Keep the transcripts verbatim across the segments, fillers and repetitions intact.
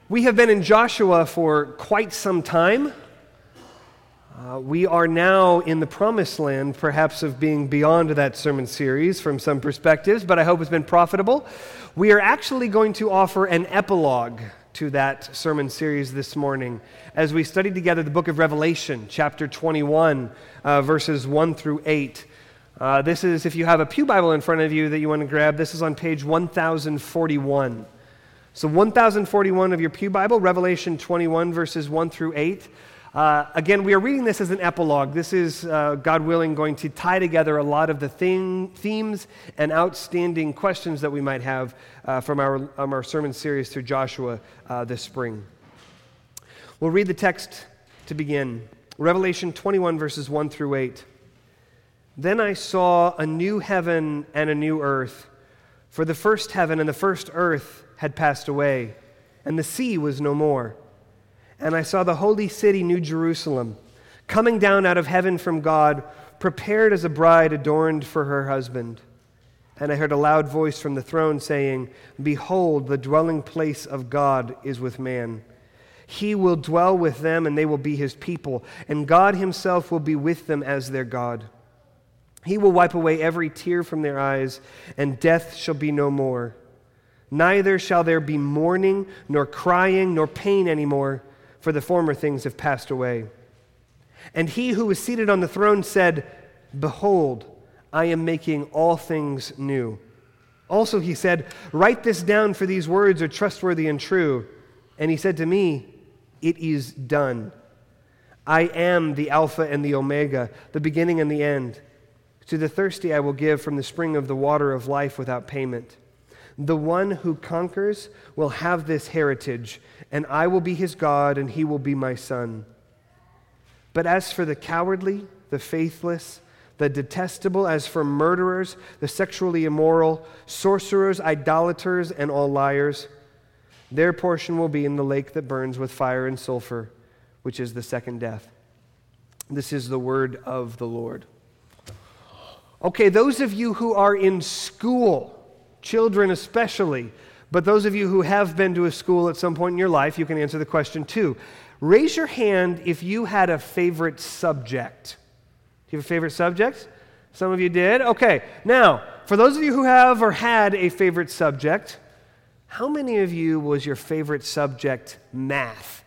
We have been in Joshua for quite some time. Uh, we are now in the promised land, perhaps of being beyond that sermon series from some perspectives, but I hope it's been profitable. We are actually going to offer an epilogue to that sermon series this morning as we study together the book of Revelation, chapter twenty-one, uh, verses one through eight. Uh, this is, if you have a pew Bible in front of you that you want to grab, this is on page one thousand forty-one. So one thousand forty-one of your pew Bible, Revelation twenty-one, verses one through eight. Uh, again, we are reading this as an epilogue. This is, uh, God willing, going to tie together a lot of the thing, themes and outstanding questions that we might have uh, from our, um, our sermon series through Joshua uh, this spring. We'll read the text to begin. Revelation twenty-one, verses one through eight. Then I saw a new heaven and a new earth, for the first heaven and the first earth had passed away, and the sea was no more. And I saw the holy city, New Jerusalem, coming down out of heaven from God, prepared as a bride adorned for her husband. And I heard a loud voice from the throne saying, "Behold, the dwelling place of God is with man. He will dwell with them, and they will be his people, and God himself will be with them as their God. He will wipe away every tear from their eyes, and death shall be no more. Neither shall there be mourning, nor crying, nor pain anymore, for the former things have passed away." And he who was seated on the throne said, "Behold, I am making all things new." Also he said, "Write this down, for these words are trustworthy and true." And he said to me, "It is done. I am the Alpha and the Omega, the beginning and the end. To the thirsty I will give from the spring of the water of life without payment. The one who conquers will have this heritage, and I will be his God, and he will be my son. But as for the cowardly, the faithless, the detestable, as for murderers, the sexually immoral, sorcerers, idolaters, and all liars, their portion will be in the lake that burns with fire and sulfur, which is the second death." This is the word of the Lord. Okay, those of you who are in school, children especially, but those of you who have been to a school at some point in your life, you can answer the question too. Raise your hand if you had a favorite subject. Do you have a favorite subject? Some of you did? Okay. Now, for those of you who have or had a favorite subject, how many of you was your favorite subject math?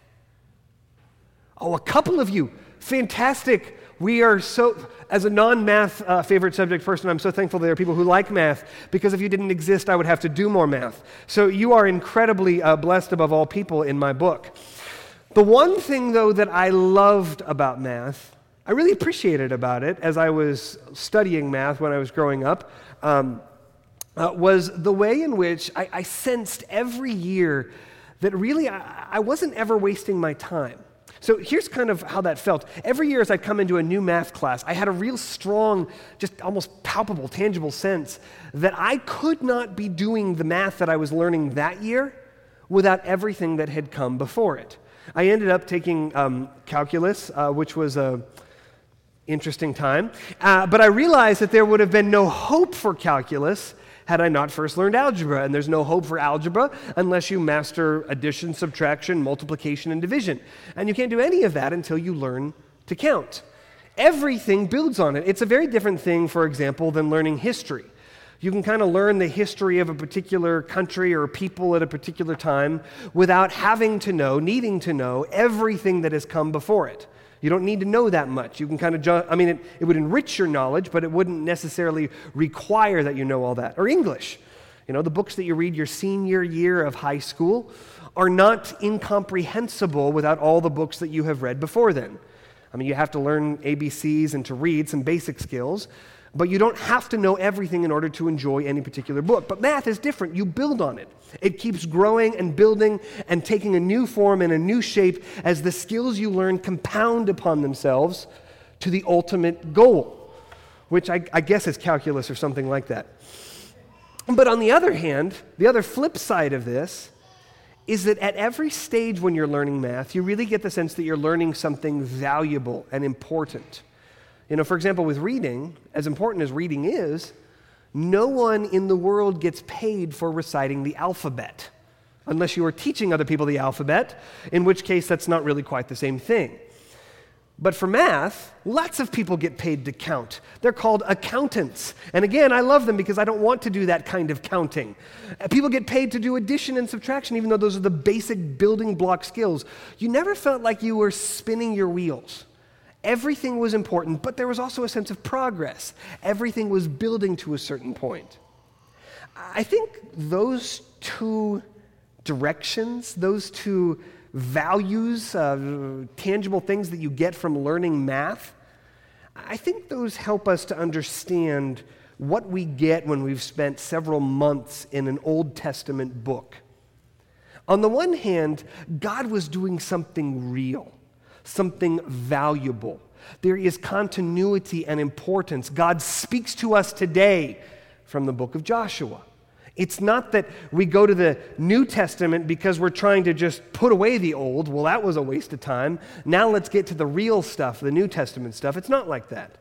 Oh, a couple of you. Fantastic. We are so, as a non-math uh, favorite subject person, I'm so thankful there are people who like math, because if you didn't exist, I would have to do more math. So you are incredibly uh, blessed above all people in my book. The one thing, though, that I loved about math, I really appreciated about it as I was studying math when I was growing up, um, uh, was the way in which I, I sensed every year that really I, I wasn't ever wasting my time. So here's kind of how that felt. Every year as I'd come into a new math class, I had a real strong, just almost palpable, tangible sense that I could not be doing the math that I was learning that year without everything that had come before it. I ended up taking um, calculus, uh, which was a interesting time, uh, but I realized that there would have been no hope for calculus had I not first learned algebra, and there's no hope for algebra unless you master addition, subtraction, multiplication, and division. And you can't do any of that until you learn to count. Everything builds on it. It's a very different thing, for example, than learning history. You can kind of learn the history of a particular country or people at a particular time without having to know, needing to know, everything that has come before it. You don't need to know that much. You can kind of, ju- I mean, it, it would enrich your knowledge, but it wouldn't necessarily require that you know all that. Or English. You know, the books that you read your senior year of high school are not incomprehensible without all the books that you have read before then. I mean, you have to learn A B Cs and to read some basic skills, but you don't have to know everything in order to enjoy any particular book. But math is different. You build on it. It keeps growing and building and taking a new form and a new shape as the skills you learn compound upon themselves to the ultimate goal, which I, I guess is calculus or something like that. But on the other hand, the other flip side of this is that at every stage when you're learning math, you really get the sense that you're learning something valuable and important. You know, for example, with reading, as important as reading is, no one in the world gets paid for reciting the alphabet. unless you are teaching other people the alphabet, in which case that's not really quite the same thing. But for math, lots of people get paid to count. They're called accountants. And again, I love them because I don't want to do that kind of counting. People get paid to do addition and subtraction, even though those are the basic building block skills. You never felt like you were spinning your wheels. Everything was important, but there was also a sense of progress. Everything was building to a certain point. I think those two directions, those two values, uh, tangible things that you get from learning math, I think those help us to understand what we get when we've spent several months in an Old Testament book. On the one hand, God was doing something real, something valuable. There is continuity and importance. God speaks to us today from the book of Joshua. It's not that we go to the New Testament because we're trying to just put away the old. Well, that was a waste of time. Now let's get to the real stuff, the New Testament stuff. It's not like that.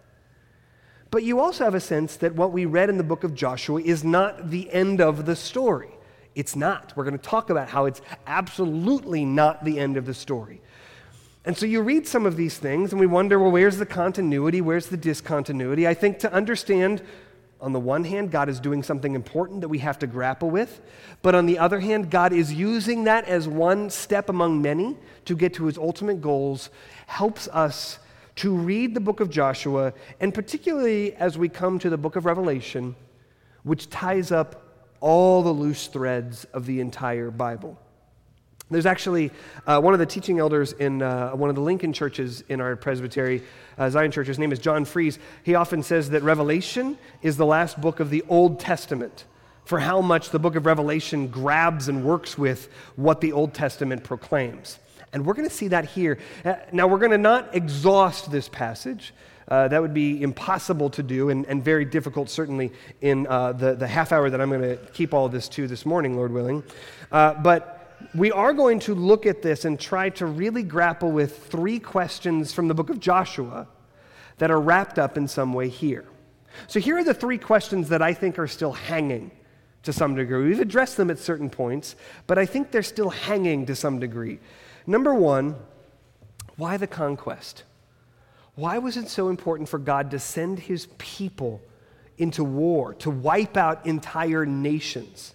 But you also have a sense that what we read in the book of Joshua is not the end of the story. It's not. We're going to talk about how it's absolutely not the end of the story. And so you read some of these things and we wonder, well, where's the continuity? Where's the discontinuity? I think to understand, on the one hand, God is doing something important that we have to grapple with. But on the other hand, God is using that as one step among many to get to his ultimate goals, helps us to read the book of Joshua, and particularly as we come to the book of Revelation, which ties up all the loose threads of the entire Bible. There's actually uh, one of the teaching elders in uh, one of the Lincoln churches in our Presbytery, uh, Zion Church. His name is John Fries. He often says that Revelation is the last book of the Old Testament, for how much the book of Revelation grabs and works with what the Old Testament proclaims. And we're going to see that here. Uh, now, we're going to not exhaust this passage. Uh, that would be impossible to do and, and very difficult, certainly, in uh, the, the half hour that I'm going to keep all of this to this morning, Lord willing. Uh, but we are going to look at this and try to really grapple with three questions from the book of Joshua that are wrapped up in some way here. So here are the three questions that I think are still hanging to some degree. We've addressed them at certain points, but I think they're still hanging to some degree. Number one, why the conquest? Why was it so important for God to send his people into war, to wipe out entire nations?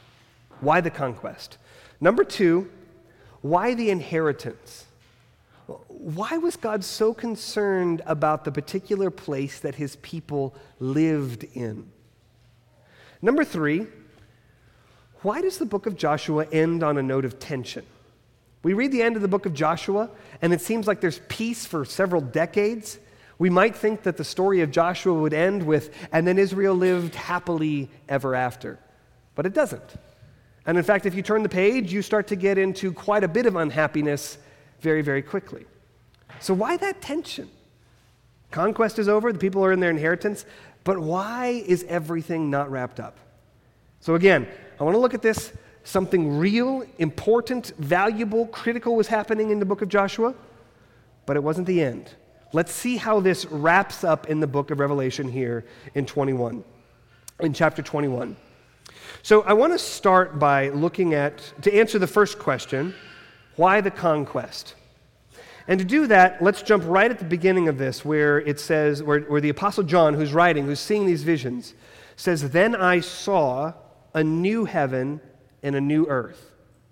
Why the conquest? Number two, why the inheritance? Why was God so concerned about the particular place that his people lived in? Number three, why does the book of Joshua end on a note of tension? We read the end of the book of Joshua, and it seems like there's peace for several decades. We might think that the story of Joshua would end with, and then Israel lived happily ever after. But it doesn't. And in fact, if you turn the page, you start to get into quite a bit of unhappiness very, very quickly. So why that tension? Conquest is over, the people are in their inheritance, but why is everything not wrapped up? So again, I want to look at this. Something real, important, valuable, critical was happening in the book of Joshua, but it wasn't the end. Let's see how this wraps up in the book of Revelation here in twenty-one, in chapter twenty-one. So I want to start by looking at, to answer the first question, why the conquest? And to do that, let's jump right at the beginning of this where it says, where, where the Apostle John, who's writing, who's seeing these visions, says, "Then I saw a new heaven and a new earth."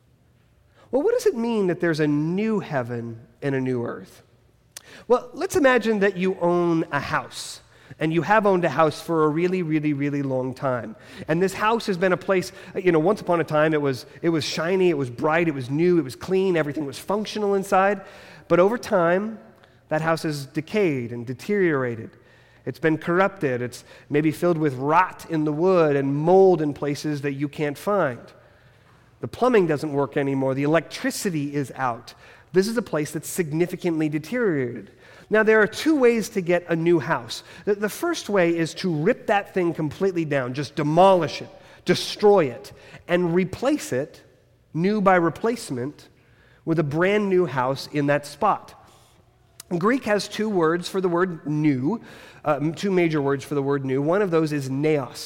Well, what does it mean that there's a new heaven and a new earth? Well, let's imagine that you own a house. And you have owned a house for a really, really, really long time. And this house has been a place, you know, once upon a time it was it was shiny, it was bright, it was new, it was clean, everything was functional inside. But over time, that house has decayed and deteriorated. It's been corrupted. It's maybe filled with rot in the wood and mold in places that you can't find. The plumbing doesn't work anymore. The electricity is out. This is a place that's significantly deteriorated. Now, there are two ways to get a new house. The, the first way is to rip that thing completely down, just demolish it, destroy it, and replace it, new by replacement, with a brand new house in that spot. Greek has two words for the word new, uh, two major words for the word new. One of those is neos.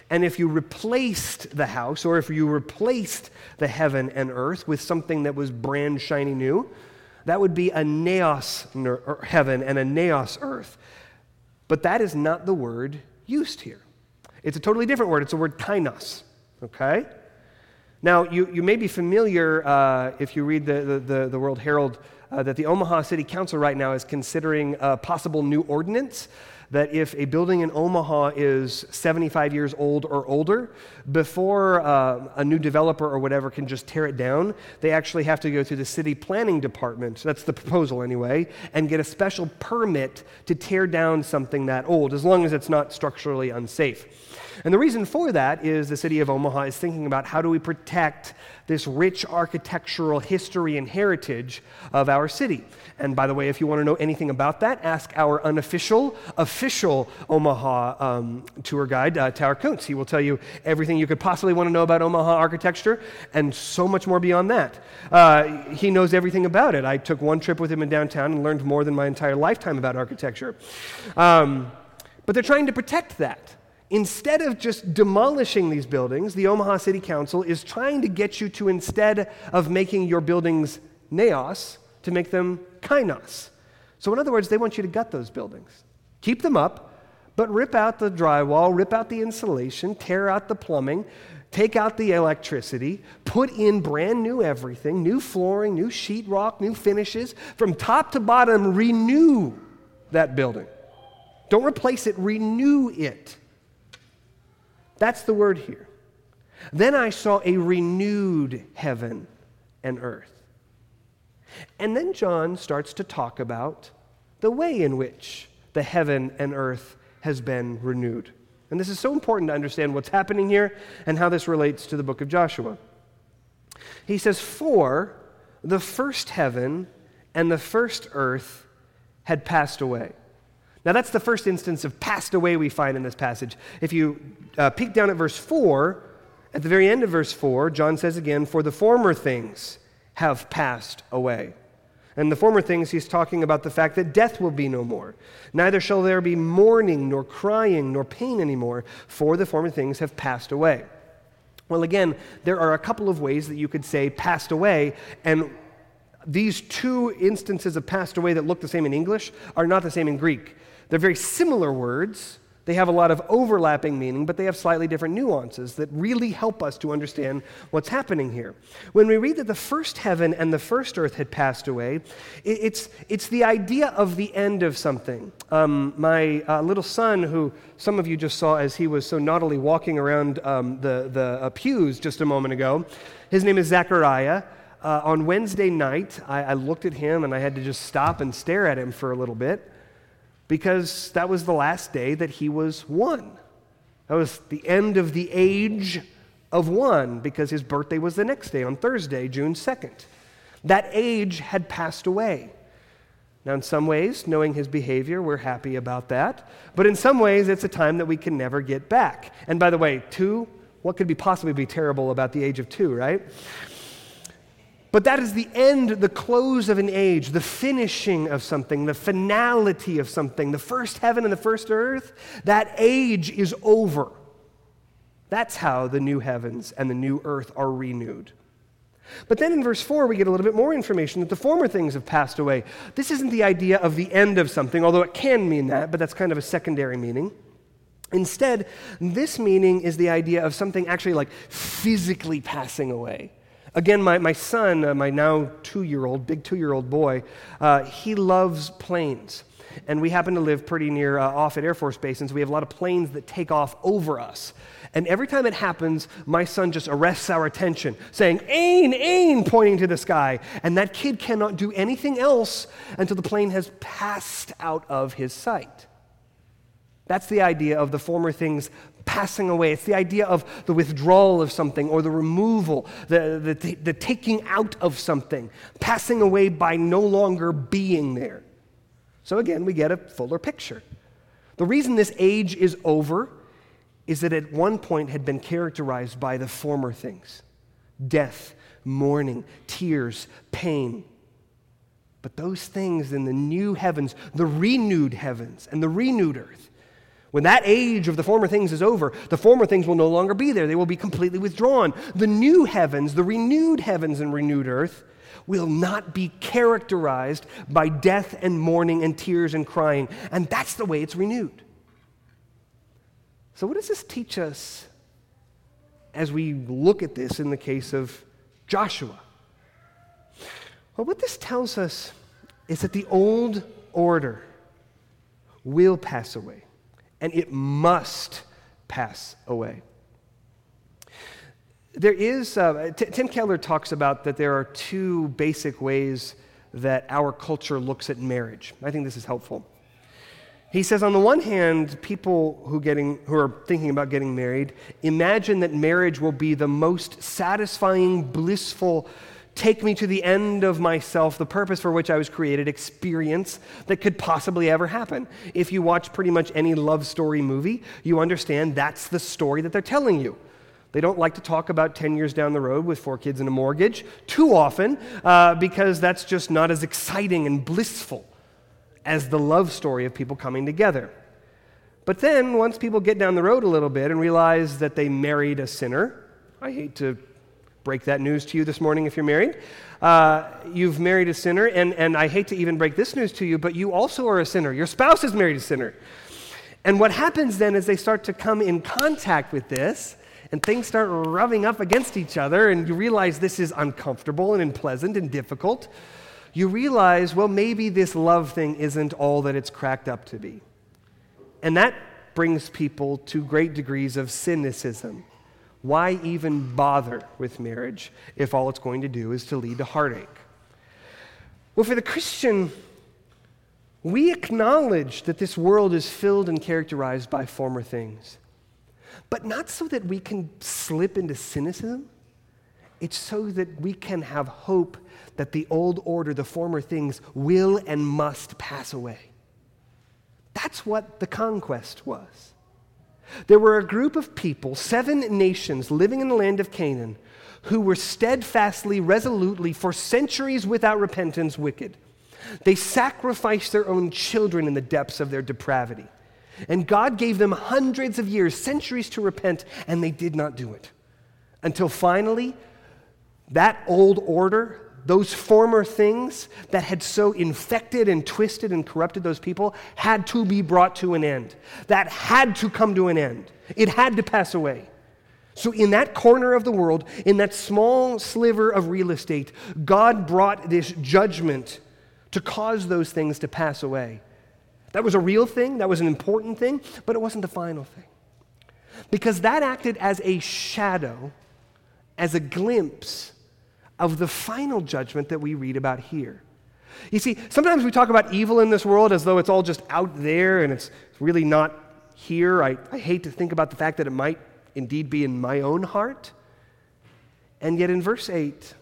And if you replaced the house, or if you replaced the heaven and earth with something that was brand shiny new, that would be a naos heaven and a naos earth. But that is not the word used here. It's a totally different word. It's the word kainos, okay? Now, you, you may be familiar, uh, if you read the, the, the, the World Herald, uh, that the Omaha City Council right now is considering a possible new ordinance that if a building in Omaha is seventy-five years old or older, before uh, a new developer or whatever can just tear it down, they actually have to go through the city planning department, that's the proposal anyway, and get a special permit to tear down something that old, as long as it's not structurally unsafe. And the reason for that is the city of Omaha is thinking about how do we protect this rich architectural history and heritage of our city. And by the way, if you want to know anything about that, ask our unofficial, official Omaha um, tour guide, uh, Tower Kuntz. He will tell you everything you could possibly want to know about Omaha architecture and so much more beyond that. Uh, he knows everything about it. I took one trip with him in downtown and learned more than my entire lifetime about architecture. Um, but they're trying to protect that. Instead of just demolishing these buildings, the Omaha City Council is trying to get you to, instead of making your buildings naos, to make them kainos. So in other words, they want you to gut those buildings. Keep them up, but rip out the drywall, rip out the insulation, tear out the plumbing, take out the electricity, put in brand new everything, new flooring, new sheetrock, new finishes. From top to bottom, renew that building. Don't replace it, renew it. That's the word here. Then I saw a renewed heaven and earth. And then John starts to talk about the way in which the heaven and earth has been renewed. And this is so important to understand what's happening here and how this relates to the book of Joshua. He says, "For the first heaven and the first earth had passed away." Now, that's the first instance of passed away we find in this passage. If you uh, peek down at verse four, at the very end of verse four, John says again, "For the former things have passed away." And the former things, he's talking about the fact that death will be no more. "Neither shall there be mourning, nor crying, nor pain anymore, for the former things have passed away." Well, again, there are a couple of ways that you could say passed away, and these two instances of passed away that look the same in English are not the same in Greek. They're very similar words. They have a lot of overlapping meaning, but they have slightly different nuances that really help us to understand what's happening here. When we read that the first heaven and the first earth had passed away, it's, it's the idea of the end of something. Um, my uh, little son, who some of you just saw as he was so naughtily walking around um, the, the uh, pews just a moment ago, his name is Zachariah. Uh, on Wednesday night, I, I looked at him and I had to just stop and stare at him for a little bit, because that was the last day that he was one. That was the end of the age of one, because his birthday was the next day, on Thursday, June second. That age had passed away. Now, in some ways, knowing his behavior, we're happy about that. But in some ways, it's a time that we can never get back. And by the way, two, what could be possibly be terrible about the age of two, right? But that is the end, the close of an age, the finishing of something, the finality of something, the first heaven and the first earth. That age is over. That's how the new heavens and the new earth are renewed. But then in verse four, we get a little bit more information that the former things have passed away. This isn't the idea of the end of something, although it can mean that, but that's kind of a secondary meaning. Instead, this meaning is the idea of something actually like physically passing away. Again, my, my son, uh, my now two-year-old, big two-year-old boy, uh, he loves planes. And we happen to live pretty near uh, Offutt Air Force Base, and so we have a lot of planes that take off over us. And every time it happens, my son just arrests our attention, saying, "Ain, ain," pointing to the sky. And that kid cannot do anything else until the plane has passed out of his sight. That's the idea of the former things passing away. It's the idea of the withdrawal of something, or the removal, the, the, the taking out of something, passing away by no longer being there. So again, we get a fuller picture. The reason this age is over is that at one point had been characterized by the former things: death, mourning, tears, pain. But those things in the new heavens, the renewed heavens and the renewed earth, When that age of the former things is over, the former things will no longer be there. They will be completely withdrawn. The new heavens, the renewed heavens and renewed earth, will not be characterized by death and mourning and tears and crying. And that's the way it's renewed. So what does this teach us as we look at this in the case of Joshua? Well, what this tells us is that the old order will pass away, and it must pass away. There is, uh, T- Tim Keller talks about that there are two basic ways that our culture looks at marriage. I think this is helpful. He says, on the one hand, people who getting who are thinking about getting married imagine that marriage will be the most satisfying, blissful, take me to the end of myself, the purpose for which I was created, experience that could possibly ever happen. If you watch pretty much any love story movie, you understand that's the story that they're telling you. They don't like to talk about ten years down the road with four kids and a mortgage too often uh, because that's just not as exciting and blissful as the love story of people coming together. But then, once people get down the road a little bit and realize that they married a sinner, I hate to break that news to you this morning if you're married, uh, you've married a sinner, and, and I hate to even break this news to you, but you also are a sinner. Your spouse has married a sinner. And what happens then is they start to come in contact with this, and things start rubbing up against each other, and you realize this is uncomfortable and unpleasant and difficult. You realize, well, maybe this love thing isn't all that it's cracked up to be. And that brings people to great degrees of cynicism. Why even bother with marriage if all it's going to do is to lead to heartache? Well, for the Christian, we acknowledge that this world is filled and characterized by former things, but not so that we can slip into cynicism. It's so that we can have hope that the old order, the former things, will and must pass away. That's what the conquest was. There were a group of people, seven nations living in the land of Canaan, who were steadfastly, resolutely, for centuries without repentance, wicked. They sacrificed their own children in the depths of their depravity. And God gave them hundreds of years, centuries to repent, and they did not do it. Until finally, that old order, those former things that had so infected and twisted and corrupted those people had to be brought to an end. That had to come to an end. It had to pass away. So in that corner of the world, in that small sliver of real estate, God brought this judgment to cause those things to pass away. That was a real thing, that was an important thing, but it wasn't the final thing. Because that acted as a shadow, as a glimpse of the final judgment that we read about here. You see, sometimes we talk about evil in this world as though it's all just out there and it's really not here. I, I hate to think about the fact that it might indeed be in my own heart. And yet in verse eight,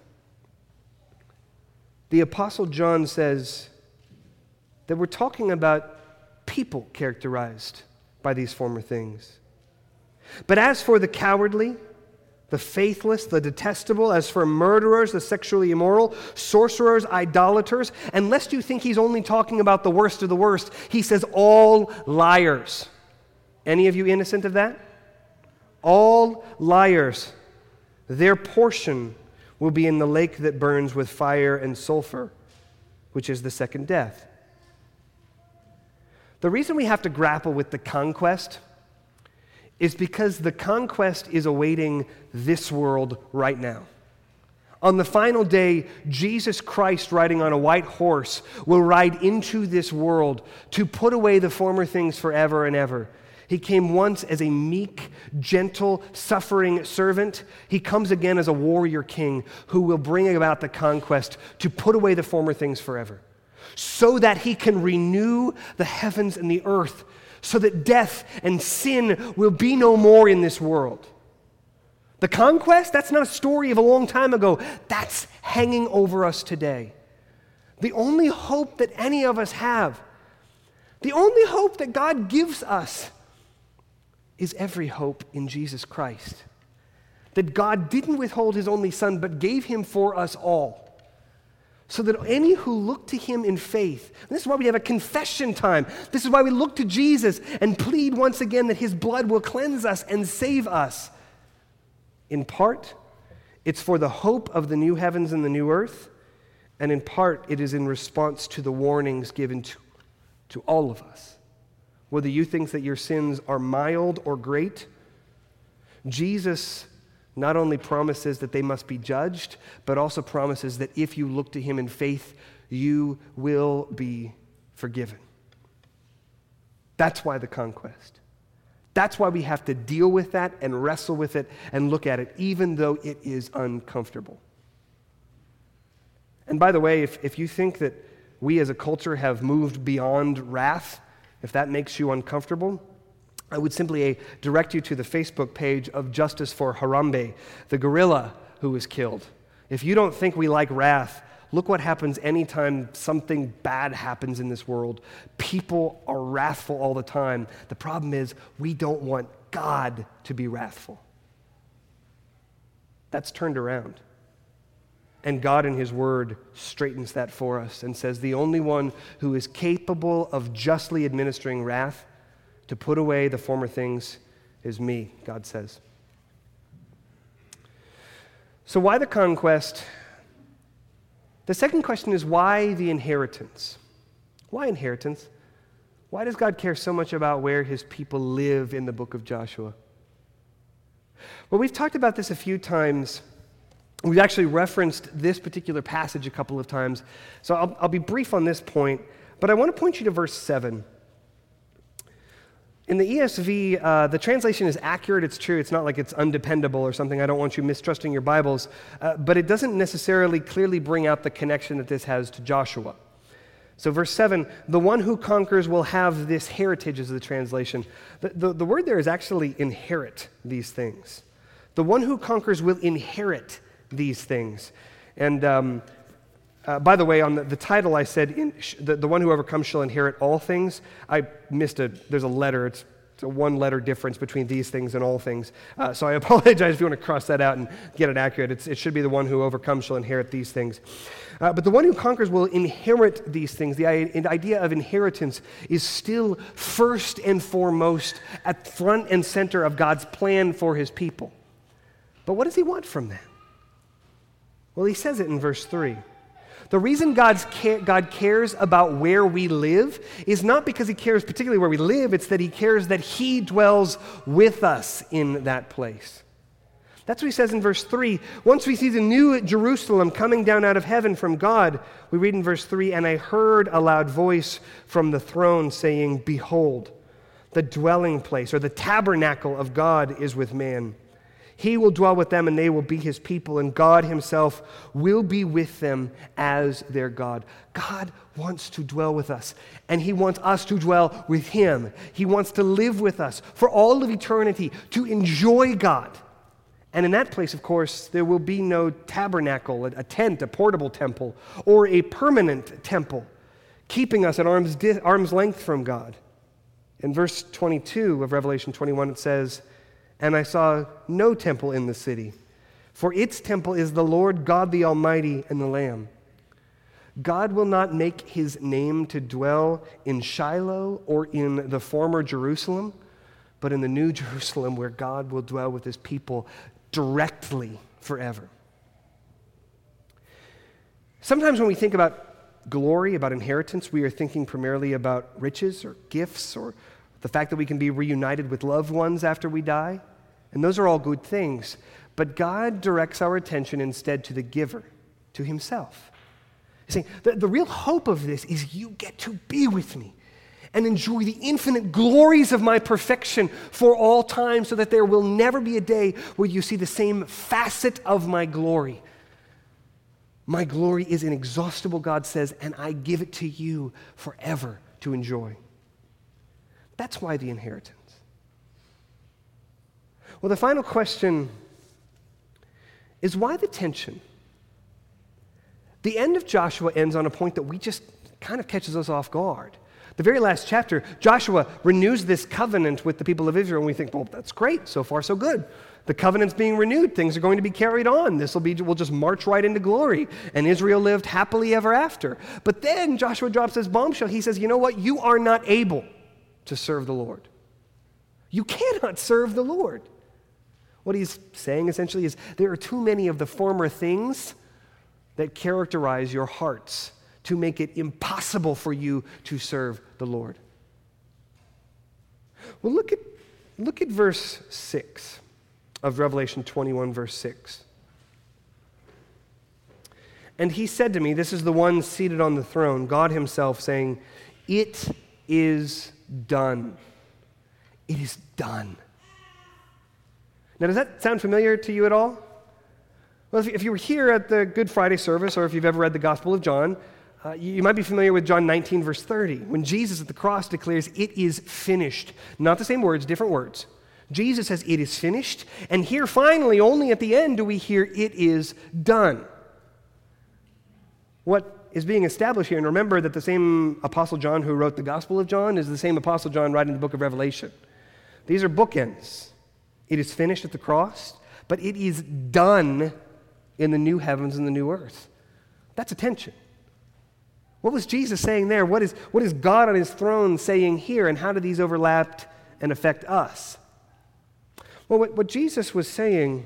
the Apostle John says that we're talking about people characterized by these former things. But as for the cowardly, the faithless, the detestable, as for murderers, the sexually immoral, sorcerers, idolaters, and lest you think he's only talking about the worst of the worst, he says all liars. Any of you innocent of that? All liars. Their portion will be in the lake that burns with fire and sulfur, which is the second death. The reason we have to grapple with the conquest is because the conquest is awaiting this world right now. On the final day, Jesus Christ, riding on a white horse, will ride into this world to put away the former things forever and ever. He came once as a meek, gentle, suffering servant. He comes again as a warrior king who will bring about the conquest to put away the former things forever, so that he can renew the heavens and the earth, so that death and sin will be no more in this world. The conquest, that's not a story of a long time ago. That's hanging over us today. The only hope that any of us have, the only hope that God gives us, is every hope in Jesus Christ. That God didn't withhold his only Son, but gave him for us all, so that any who look to him in faith, and this is why we have a confession time. This is why we look to Jesus and plead once again that his blood will cleanse us and save us. In part, it's for the hope of the new heavens and the new earth, and in part, it is in response to the warnings given to, to all of us. Whether you think that your sins are mild or great, Jesus not only promises that they must be judged, but also promises that if you look to him in faith, you will be forgiven. That's why the conquest. That's why we have to deal with that and wrestle with it and look at it, even though it is uncomfortable. And by the way, if, if you think that we as a culture have moved beyond wrath, if that makes you uncomfortable, I would simply uh, direct you to the Facebook page of Justice for Harambe, the gorilla who was killed. If you don't think we like wrath, look what happens anytime something bad happens in this world. People are wrathful all the time. The problem is we don't want God to be wrathful. That's turned around. And God in his word straightens that for us and says the only one who is capable of justly administering wrath to put away the former things is me, God says. So why the conquest? The second question is why the inheritance? Why inheritance? Why does God care so much about where his people live in the book of Joshua? Well, we've talked about this a few times. We've actually referenced this particular passage a couple of times, so I'll, I'll be brief on this point, but I want to point you to verse seven. In the E S V, uh, the translation is accurate, it's true, it's not like it's undependable or something. I don't want you mistrusting your Bibles, uh, but it doesn't necessarily clearly bring out the connection that this has to Joshua. So verse seven, the one who conquers will have this heritage is the translation. The, the, the word there is actually inherit these things. The one who conquers will inherit these things. And um, uh, by the way, on the, the title I said, in, sh- the, the one who overcomes shall inherit all things. I missed a, there's a letter, it's, it's a one letter difference between these things and all things. Uh, so I apologize if you want to cross that out and get it accurate. It's, it should be the one who overcomes shall inherit these things. Uh, but the one who conquers will inherit these things. The idea of inheritance is still first and foremost at front and center of God's plan for his people. But what does he want from them? Well, he says it in verse three. The reason God's ca- God cares about where we live is not because he cares particularly where we live, it's that he cares that he dwells with us in that place. That's what he says in verse three. Once we see the new Jerusalem coming down out of heaven from God, we read in verse three, and I heard a loud voice from the throne saying, behold, the dwelling place or the tabernacle of God is with man. He will dwell with them, and they will be his people, and God himself will be with them as their God. God wants to dwell with us, and he wants us to dwell with him. He wants to live with us for all of eternity, to enjoy God. And in that place, of course, there will be no tabernacle, a tent, a portable temple, or a permanent temple, keeping us at arm's, di- arm's length from God. In verse twenty-two of Revelation twenty-one, it says, and I saw no temple in the city, for its temple is the Lord God the Almighty and the Lamb. God will not make his name to dwell in Shiloh or in the former Jerusalem, but in the new Jerusalem where God will dwell with his people directly forever. Sometimes when we think about glory, about inheritance, we are thinking primarily about riches or gifts or the fact that we can be reunited with loved ones after we die. And those are all good things. But God directs our attention instead to the giver, to himself. He's saying, the, the real hope of this is you get to be with me and enjoy the infinite glories of my perfection for all time so that there will never be a day where you see the same facet of my glory. My glory is inexhaustible, God says, and I give it to you forever to enjoy. That's why the inheritance. Well, the final question is why the tension? The end of Joshua ends on a point that we just kind of catches us off guard. The very last chapter, Joshua renews this covenant with the people of Israel, and we think, well, that's great. So far, so good. The covenant's being renewed. Things are going to be carried on. This will be, we'll just march right into glory. And Israel lived happily ever after. But then Joshua drops this bombshell. He says, you know what? You are not able to serve the Lord. You cannot serve the Lord. What he's saying essentially is there are too many of the former things that characterize your hearts to make it impossible for you to serve the Lord. Well, look at, look at verse six of Revelation twenty-one, verse six. And he said to me, this is the one seated on the throne, God himself, saying, it is done. It is done. Now, does that sound familiar to you at all? Well, if you were here at the Good Friday service, or if you've ever read the Gospel of John, uh, you might be familiar with John nineteen, verse thirty, when Jesus at the cross declares, it is finished. Not the same words, different words. Jesus says, it is finished, and here finally, only at the end, do we hear, it is done. What is being established here, and remember that the same Apostle John who wrote the Gospel of John is the same Apostle John writing the book of Revelation. These are bookends. It is finished at the cross, but it is done in the new heavens and the new earth. That's a tension. What was Jesus saying there? What is, what is God on his throne saying here, and how do these overlap and affect us? Well, what, what Jesus was saying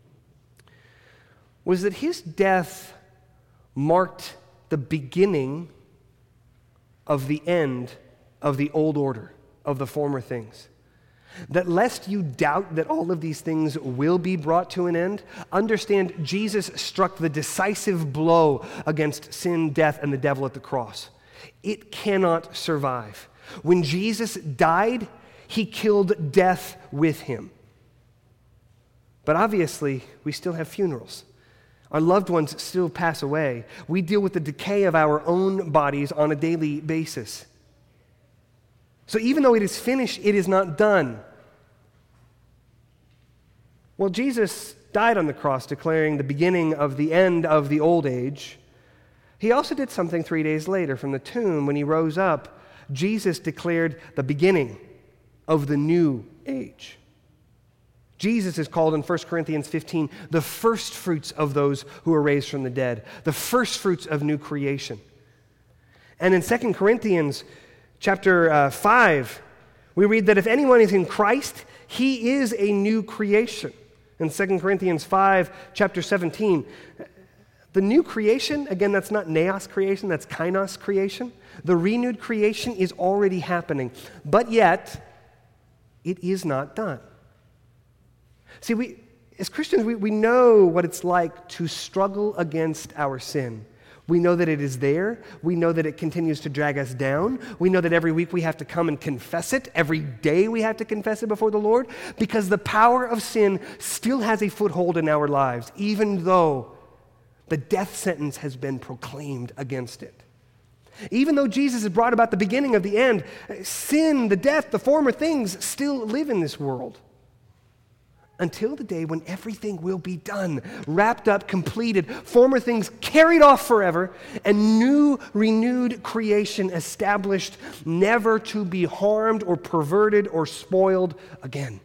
was that his death marked the beginning of the end of the old order, of the former things. That lest you doubt that all of these things will be brought to an end, understand Jesus struck the decisive blow against sin, death, and the devil at the cross. It cannot survive. When Jesus died, he killed death with him. But obviously, we still have funerals. Our loved ones still pass away. We deal with the decay of our own bodies on a daily basis. So even though it is finished, it is not done. Well, Jesus died on the cross, declaring the beginning of the end of the old age. He also did something three days later from the tomb. When he rose up, Jesus declared the beginning of the new age. Jesus is called in First Corinthians fifteen the first fruits of those who are raised from the dead, the first fruits of new creation. And in Second Corinthians chapter uh, five, we read that if anyone is in Christ, he is a new creation. In Second Corinthians five, chapter seventeen, the new creation, again, that's not naos creation, that's kainos creation. The renewed creation is already happening, but yet, it is not done. See, we, as Christians, we, we know what it's like to struggle against our sin. We know that it is there. We know that it continues to drag us down. We know that every week we have to come and confess it. Every day we have to confess it before the Lord, because the power of sin still has a foothold in our lives, even though the death sentence has been proclaimed against it. Even though Jesus has brought about the beginning of the end, sin, the death, the former things still live in this world. Until the day when everything will be done, wrapped up, completed, former things carried off forever, and new, renewed creation established, never to be harmed or perverted or spoiled again.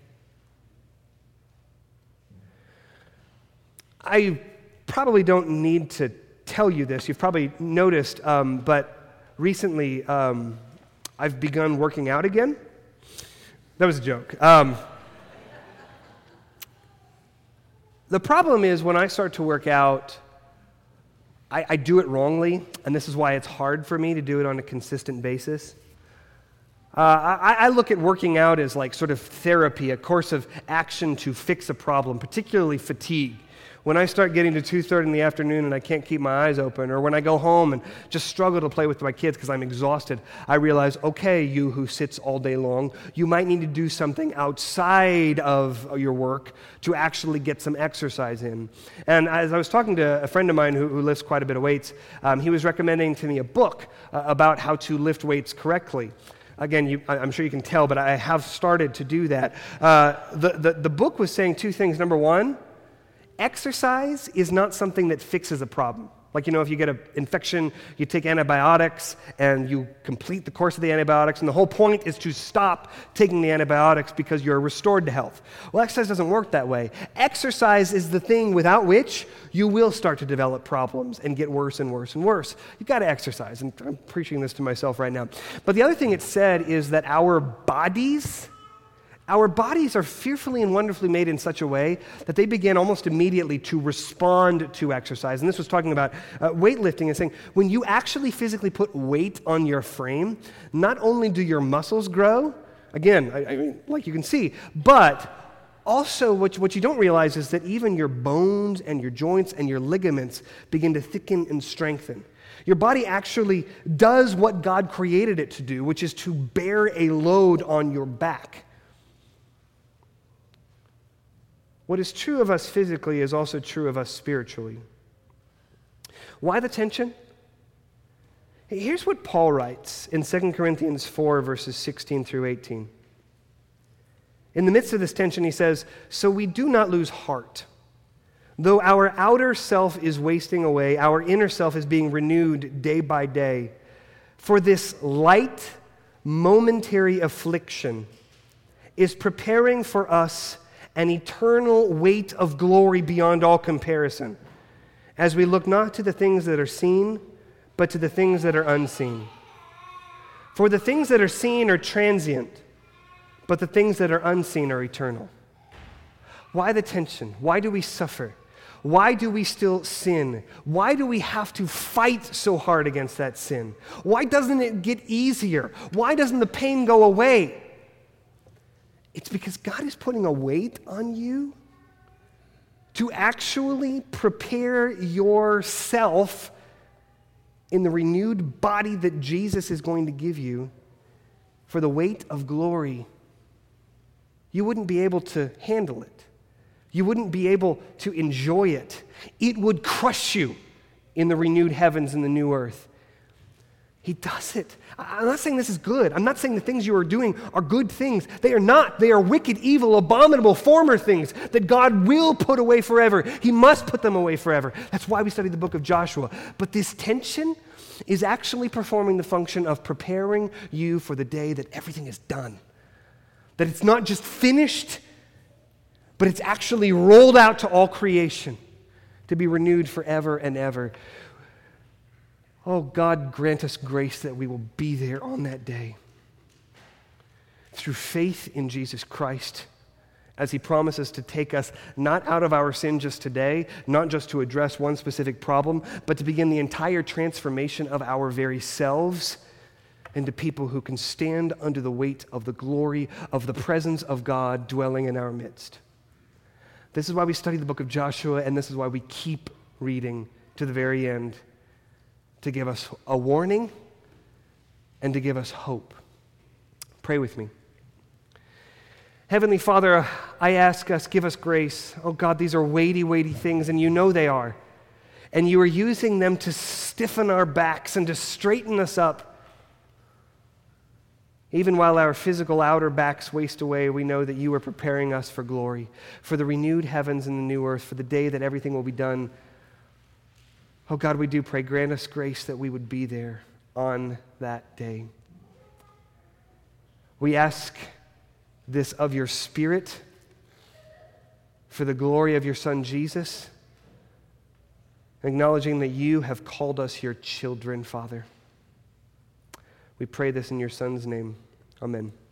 I probably don't need to tell you this. You've probably noticed, um, but recently um, I've begun working out again. That was a joke. Um, The problem is when I start to work out, I, I do it wrongly, and this is why it's hard for me to do it on a consistent basis. Uh, I, I look at working out as like sort of therapy, a course of action to fix a problem, particularly fatigue. When I start getting to two thirty in the afternoon and I can't keep my eyes open, or when I go home and just struggle to play with my kids because I'm exhausted, I realize, okay, you who sits all day long, you might need to do something outside of your work to actually get some exercise in. And as I was talking to a friend of mine who, who lifts quite a bit of weights, um, he was recommending to me a book uh, about how to lift weights correctly. Again, you, I'm sure you can tell, but I have started to do that. Uh, the, the, the book was saying two things. Number one, exercise is not something that fixes a problem. Like, you know, if you get an infection, you take antibiotics and you complete the course of the antibiotics, and the whole point is to stop taking the antibiotics because you're restored to health. Well, exercise doesn't work that way. Exercise is the thing without which you will start to develop problems and get worse and worse and worse. You've got to exercise, and I'm preaching this to myself right now. But the other thing it said is that our bodies... Our bodies are fearfully and wonderfully made in such a way that they begin almost immediately to respond to exercise. And this was talking about uh, weightlifting and saying, when you actually physically put weight on your frame, not only do your muscles grow, again, I, I mean, like you can see, but also what, what you don't realize is that even your bones and your joints and your ligaments begin to thicken and strengthen. Your body actually does what God created it to do, which is to bear a load on your back. What is true of us physically is also true of us spiritually. Why the tension? Here's what Paul writes in Second Corinthians four, verses sixteen through eighteen. In the midst of this tension, he says, "So we do not lose heart. Though our outer self is wasting away, our inner self is being renewed day by day. For this light, momentary affliction is preparing for us an eternal weight of glory beyond all comparison, as we look not to the things that are seen, but to the things that are unseen. For the things that are seen are transient, but the things that are unseen are eternal." Why the tension? Why do we suffer? Why do we still sin? Why do we have to fight so hard against that sin? Why doesn't it get easier? Why doesn't the pain go away? It's because God is putting a weight on you to actually prepare yourself in the renewed body that Jesus is going to give you for the weight of glory. You wouldn't be able to handle it. You wouldn't be able to enjoy it. It would crush you in the renewed heavens and the new earth. He does it. I'm not saying this is good. I'm not saying the things you are doing are good things. They are not. They are wicked, evil, abominable, former things that God will put away forever. He must put them away forever. That's why we study the book of Joshua. But this tension is actually performing the function of preparing you for the day that everything is done. That it's not just finished, but it's actually rolled out to all creation to be renewed forever and ever. Oh, God, grant us grace that we will be there on that day. Through faith in Jesus Christ, as he promises to take us not out of our sin just today, not just to address one specific problem, but to begin the entire transformation of our very selves into people who can stand under the weight of the glory of the presence of God dwelling in our midst. This is why we study the book of Joshua, and this is why we keep reading to the very end, to give us a warning and to give us hope. Pray with me. Heavenly Father, I ask us, give us grace. Oh God, these are weighty, weighty things, and you know they are. And you are using them to stiffen our backs and to straighten us up. Even while our physical outer backs waste away, we know that you are preparing us for glory, for the renewed heavens and the new earth, for the day that everything will be done. Oh God, we do pray, grant us grace that we would be there on that day. We ask this of your Spirit for the glory of your Son Jesus, acknowledging that you have called us your children, Father. We pray this in your Son's name. Amen.